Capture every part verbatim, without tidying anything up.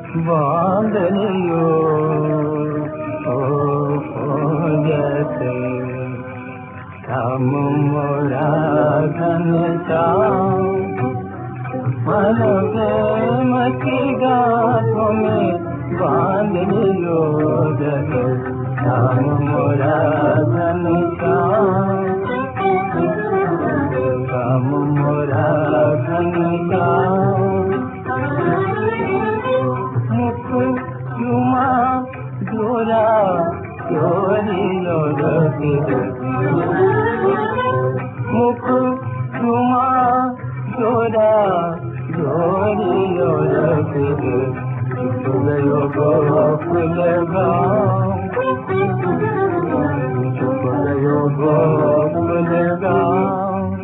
बांध लियो ओ जैसे श्याम मोरा घनश्याम मन प्रेम की गाँठों में बांध लियो जैसे श्याम मोरा घनश्याम श्याम मोरा घनश्याम मुख चुमा जोरा चोरी लोरके मुख चुमा जोरा चोरी लोरके गयो गोकुल गाँव गयो गोकुल गाँव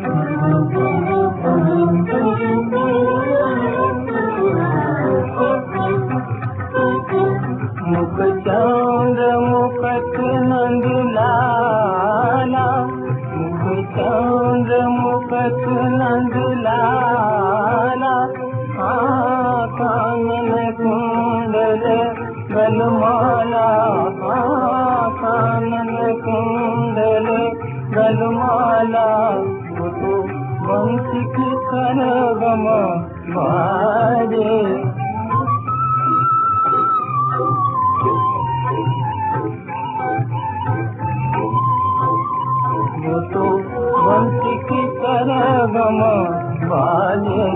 मुख चंद्र मुकट नंद लाला मुख चंद्र मुकट नंद लाला कानन कुंडल गलमाला कानन कुंडल गलमाला वंशी की सरगम बाजे तो बंसी की सरगम बाजे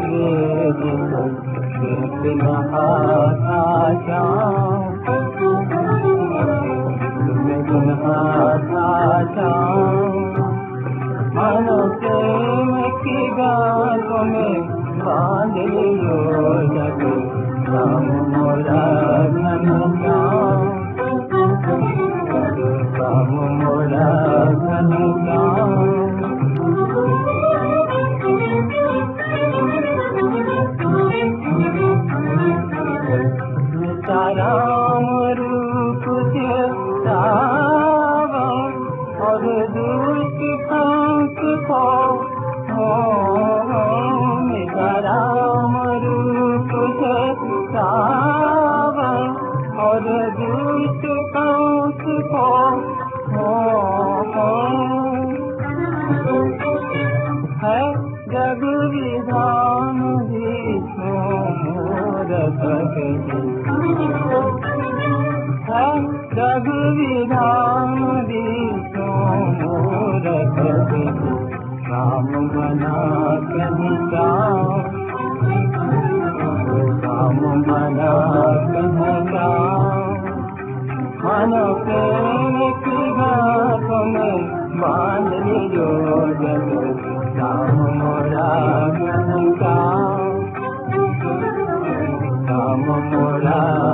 नहाता श्याम नहाता श्याम मन प्रेम की गाँठों में बांध लियो जग श्याम मोरा घनश्याम श्याम मोरा घनश्याम राम रूप से सावन और दूत पंख को मेरा राम रूप से सावन और दूत पंख को है जग विधान विष्णु मूरत है जग विधान विष्णु मूरत राम बना कहीं राम राम बना कहीं राम मन प्रेम की गाँठों में बांध लियो जग श्याम मोरा घनश्याम श्याम मोरा